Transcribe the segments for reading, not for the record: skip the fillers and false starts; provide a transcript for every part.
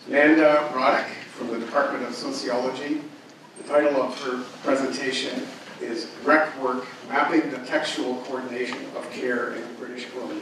Nanda Roddick from the Department of Sociology. The title of her presentation is Rec Work, Mapping the Textual Coordination of Care in British Columbia.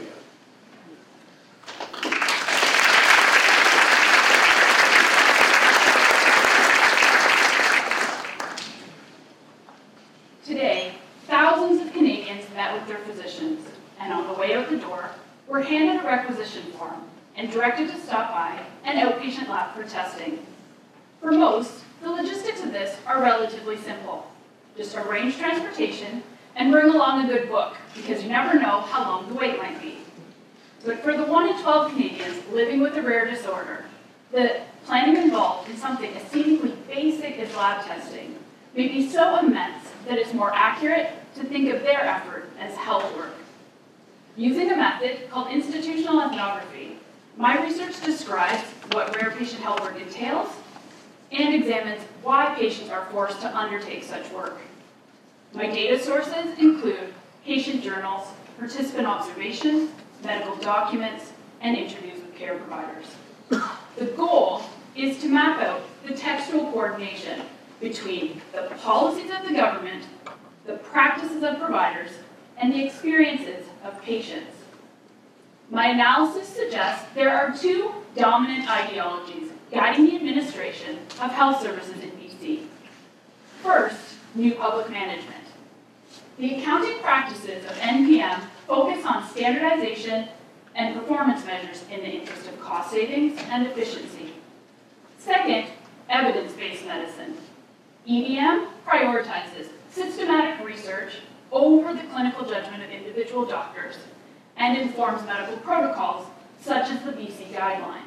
Today, thousands of Canadians met with their physicians, and on the way out the door, were handed a requisition form and directed to stop by an outpatient lab for testing. For most, the logistics of this are relatively simple. Just arrange transportation and bring along a good book, because you never know how long the wait might be. But for the 1 in 12 Canadians living with a rare disorder, the planning involved in something as seemingly basic as lab testing may be so immense that it's more accurate to think of their effort as health work. Using a method called institutional ethnography, my research describes what rare patient health work entails and examines why patients are forced to undertake such work. My data sources include patient journals, participant observations, medical documents, and interviews with care providers. The goal is to map out the textual coordination between the policies of the government, the practices of providers, and the experiences of patients. My analysis suggests there are two dominant ideologies guiding the administration of health services in BC. First, new public management. The accounting practices of NPM focus on standardization and performance measures in the interest of cost savings and efficiency. Second, evidence-based medicine. EBM prioritizes systematic research over the clinical judgment of individual doctors and informs medical protocols such as the BC guidelines.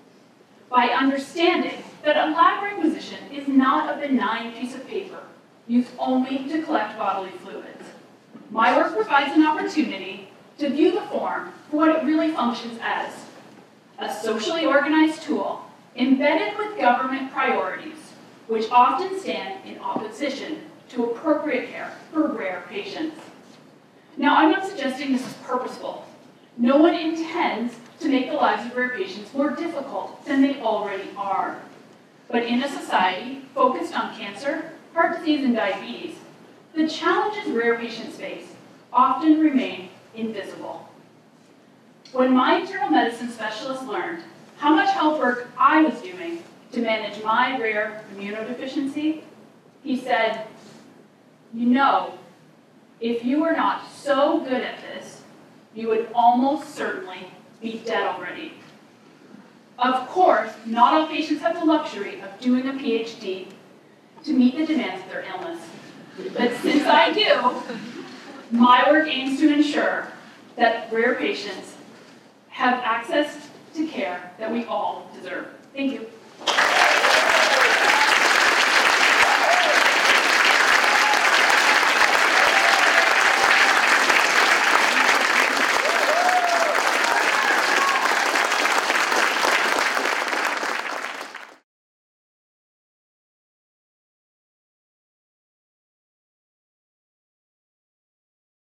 By understanding that a lab requisition is not a benign piece of paper used only to collect bodily fluids, my work provides an opportunity to view the form for what it really functions as, a socially organized tool embedded with government priorities, which often stand in opposition to appropriate care for rare patients. Now, I'm not suggesting this is purposeful. No one intends to make the lives of rare patients more difficult than they already are. But in a society focused on cancer, heart disease, and diabetes, the challenges rare patients face often remain invisible. When my internal medicine specialist learned how much health work I was doing to manage my rare immunodeficiency, he said, "You know, if you were not so good at this, you would almost certainly be dead already." Of course, not all patients have the luxury of doing a PhD to meet the demands of their illness. But since I do, my work aims to ensure that rare patients have access to care that we all deserve. Thank you.